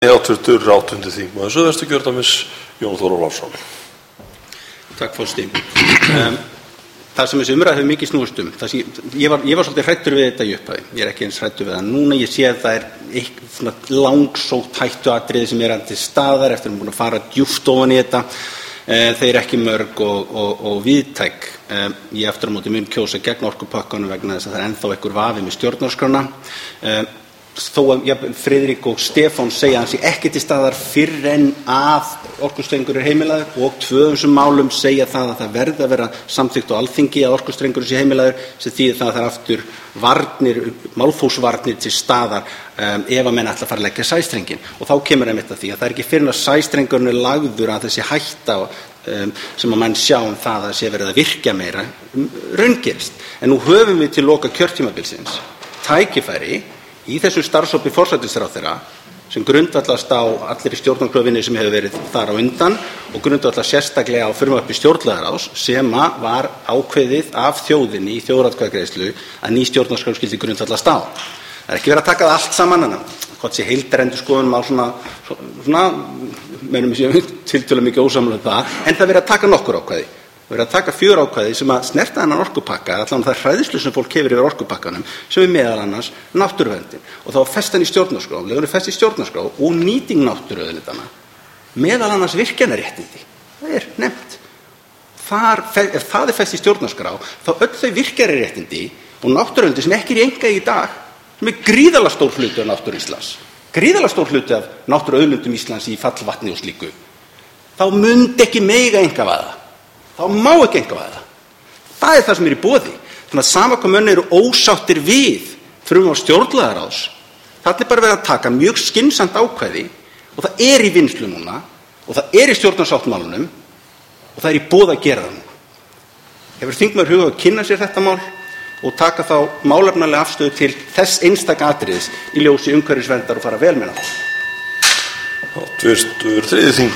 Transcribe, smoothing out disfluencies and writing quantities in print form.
Háttvirtur 8. þingmaður Suðvesturkjördæmis, Jón Þór Ólafsson. Takk forseti. Það sem þessi umræða hefur mikið snúist ég var svolítið hræddur við þetta í upphafi. Ég ekki eins hræddur við það. Núna ég sé að það langsótt hættuatriði sem til staðar eftir að búin að fara djúpt ofan í þetta. Þeir ekki mörg og víðtæk. Ég eftir á móti mun kjósa gegn orkupakkanum vegna þess að það ennþá einhver vafi með stjórnarskrána. Þó að Friðrik og Stefán segja að hann sé ekki til staðar fyrr en að orkustrengur heimilaður og tvö málum segja það að það verði að vera samþykkt á Alþingi að orkustrengur sé heimilaður, sem þýðir það að það er aftur málþófsvarnir til staðar ef að menn ætla að fara að leggja sæstrenginn. Og þá kemur einmitt að því að það er ekki fyrr en að sæstrengurinn er lagður að þessi hætta sem að menn sjá það að sé verið að virkja meira raungerist. En nú höfum við til loka kjörtímabilsins tækifæri í þessu starfshópi forsætisráðherra sem grundvallast á allri stjórnarskrárvinnu sem hefur verið þar á undan og grundvallast sérstaklega á frumvarpi stjórnlagaráðs sem var ákveðið af þjóðinni í þjóðaratkvæðagreiðslu að ný stjórnarskrár skyldi grundvallast á. Það er ekki verið að taka það allt saman hvort sé heildarendurskoðun á svona mennum við tiltölulega mikið ósamlega það, en það verið að taka nokkur ákvæði. Við erum að taka 4 ákvæði sem að snerta þennan orkupakka, allan það hræðslu sem fólk hefur yfir orkupakkanum, sem meðal annars náttúruverndin. Og þá fest hann í stjórnarskrá, legur fest í stjórnarskrá og nýting náttúruauðlindanna, meðal annars virkjanaréttindi. Það er nefnt. Ef það er fest í stjórnarskrá, þá öll þau virkjanaréttindi og náttúruauðlindi sem ekki er í einkaeign í dag, sem er gríðarlega stór hluti af náttúru Íslands, gríðarlega stór hluti af náttúruauðlindum Íslands í fallvatni og slíku, þá mundi ekki mega einkavæða. Þá má ekki einkavæða það. Það er það sem er í boði. Þannig að sama hvað menn eru ósáttir við frumvarp stjórnlagaráðs, þarna er bara verið að taka mjög skynsamt ákvæði og það er í vinnslu núna og það er í stjórnarsáttmálanum og það er í boði að gera það nú. Hefur þingmaður hugað að kynna sér þetta mál og taka þá málefnalega afstöðu til þess einstaka atriðis í ljósi umhverfisverndar og fara vel með það. Háttvirtur 3. þingmaður